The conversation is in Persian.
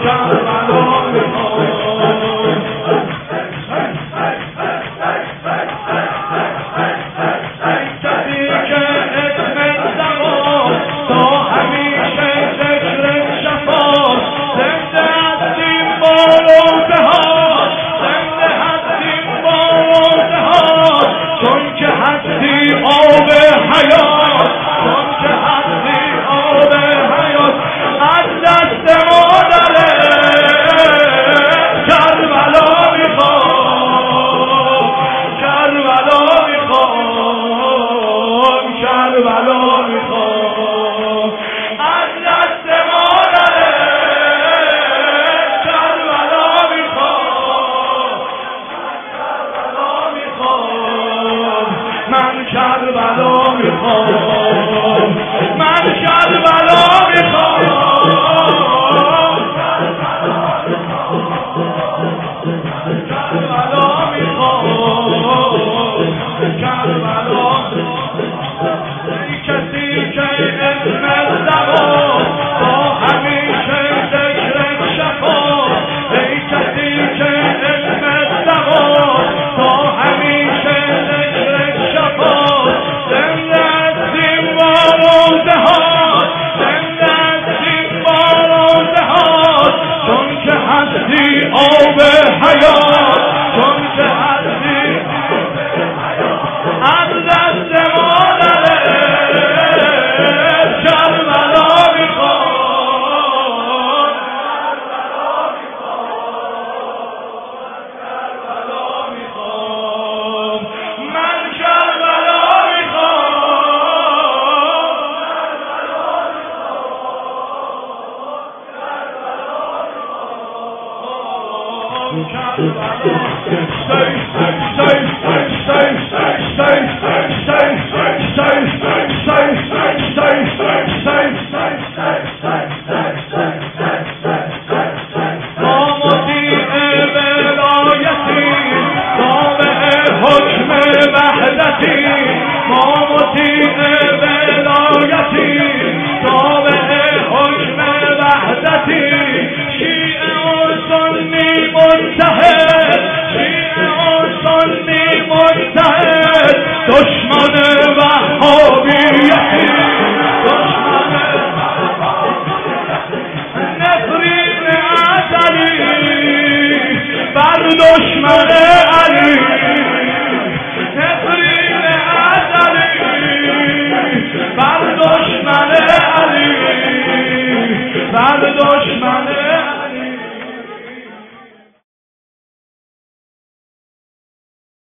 کربلا میخوام کسی که اسم زمان تا همیشه ذکر شفاست زنده هستیم با روزه ها زنده هستیم با روزه ها چون که هستی آب حیات چون که هستی آب حیات از دست مادره کربلا میخوام کربلا میخوام کربلا میخوام از دست مادره کربلا میخوام کربلا میخوام من کربلا میخوام من کربلا میخوام کربلا میخوام کربلا ای کسی که اسم زمان با همیشه ذکر شفاست ای کسی که اسم زمان با همیشه ذکر شفاست زنده هستیم با روزه ها زنده هستیم با روزه ها چون که هستی آب حیات چون که هستی از دست مادره کربلا میخوام کربلا میخوام من کربلا میخوام کربلا